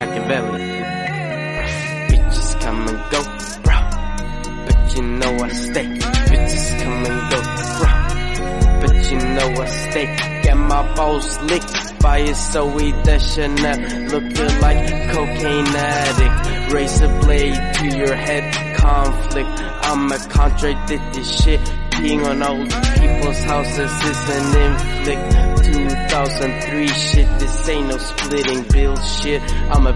Machiavelli. Bitches come and go, bro, but you know I stay. Bitches come and go, bro, but you know I stay. Get my balls licked by a Zoe Deschanel, looking like cocaine addict. Razor blade to your head, conflict. I'ma contradict this shit. Peeing on old people's houses is an inflict. 2003 shit, this ain't no splitting bill shit. I'm a